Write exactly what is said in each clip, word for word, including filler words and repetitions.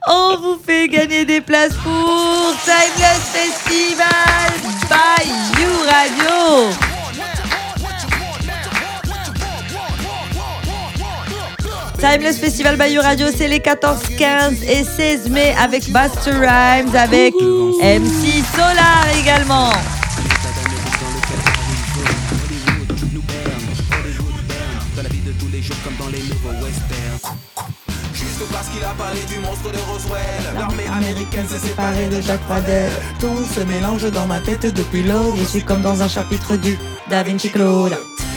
On vous fait gagner des places pour Timeless Festival by You Radio. Timeless Festival by You Radio, c'est les quatorze, quinze et seize mai avec Busta Rhymes, avec Ouhou. M C Solar également. Parce qu'il a parlé du monstre de Roswell. L'armée américaine s'est séparée de Jacques Pradel. Tout se mélange dans ma tête depuis lors. Je suis comme dans un chapitre du Da Vinci Claude.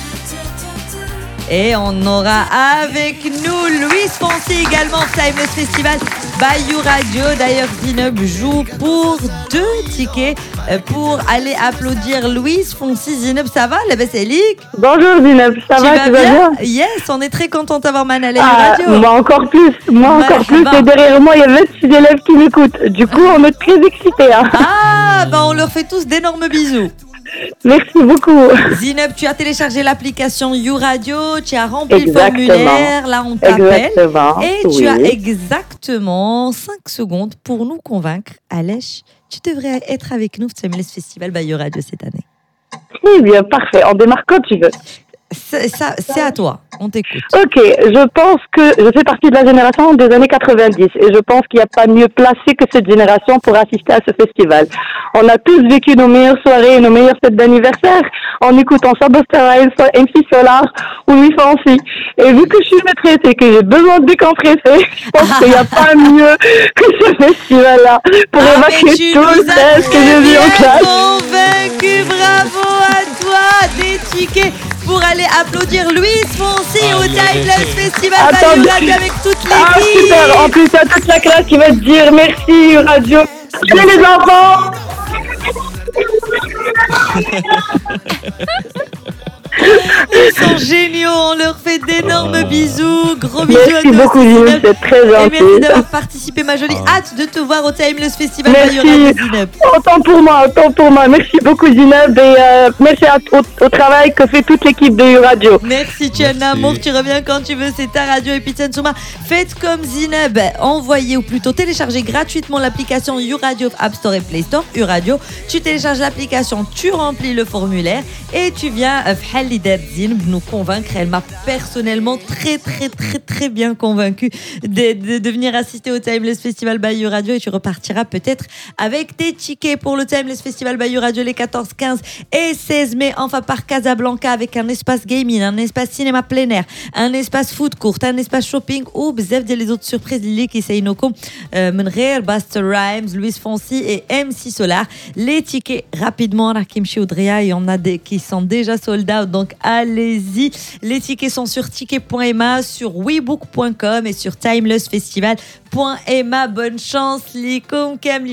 Et on aura avec nous Louis Fonsi également, Timeless Festival by You Radio. D'ailleurs, Zineb joue pour deux tickets pour aller applaudir Louis Fonsi. Zineb, ça va, la Bessélique? Bonjour Zineb, ça tu va, vas tu bien? vas bien? Yes, on est très contente d'avoir Manal à ah, You Radio. Moi encore plus, moi bah, encore plus. bah. Et derrière moi, il y a vingt-six élèves qui m'écoutent. Du coup, on est très excités. Hein. Ah, bah on leur fait tous d'énormes bisous. Merci beaucoup. Zineb, tu as téléchargé l'application You Radio, tu as rempli exactement. le formulaire, là on t'appelle. Exactement. Et oui. tu as exactement cinq secondes pour nous convaincre. Alèche, tu devrais être avec nous au Timeless Festival by You Radio cette année. Eh bien, parfait. On démarre quand tu veux. C'est, ça, c'est à toi, on t'écoute. Ok, je pense que je fais partie de la génération des années quatre-vingt-dix et je pense qu'il n'y a pas mieux placé que cette génération pour assister à ce festival. On a tous vécu nos meilleures soirées et nos meilleures fêtes d'anniversaire en écoutant soit Busta Rhymes, soit M C Solar ou Louis Fonsi. Et vu que je suis maîtresse et que j'ai besoin de décompresser, je pense qu'il n'y a pas mieux que ce festival-là pour ah, évacuer tout le stress que j'ai vu en classe. Convaincu, bravo à toi, des tickets pour aller applaudir Louis Fonsi ah, au Timeless Festival by You Radio avec toute l'équipe. Ah super, en plus il y a toute la classe qui va te dire merci Radio. Salut les enfants. Ils sont géniaux, on leur fait d'énormes oh. bisous, gros bisous merci à toi. Beaucoup, Zineb, c'est très gentil. Et merci d'avoir participé, ma jolie. Oh. Hâte de te voir au Timeless Festival by You Radio, Zineb. Autant pour moi, autant pour moi. Merci beaucoup, Zineb, et euh, merci à, au, au travail que fait toute l'équipe de You Radio. Merci, tu es un amour, tu reviens quand tu veux, c'est ta radio. Et puis Souma, faites comme Zineb, envoyez ou plutôt téléchargez gratuitement l'application You Radio App Store et Play Store, You Radio. Tu télécharges l'application, tu remplis le formulaire et tu viens nous convaincre. Elle m'a personnellement très très très très bien convaincue de, de, de venir assister au Timeless Festival by You Radio et tu repartiras peut-être avec tes tickets pour le Timeless Festival by You Radio les quatorze, quinze et seize mai, enfin par Casablanca avec un espace gaming, un espace cinéma plein air, un espace food court, un espace shopping ou bzaf des les autres surprises qui s'ainokom Menrer, Busta Rhymes, Louis Fonsi et M C Solar. Les tickets rapidement à Kimchi Audria, il y en a des qui sont déjà sold out. Donc allez-y, les tickets sont sur ticket point m a, sur webook point com et sur timeless festival point m a. Bonne chance, likum kam.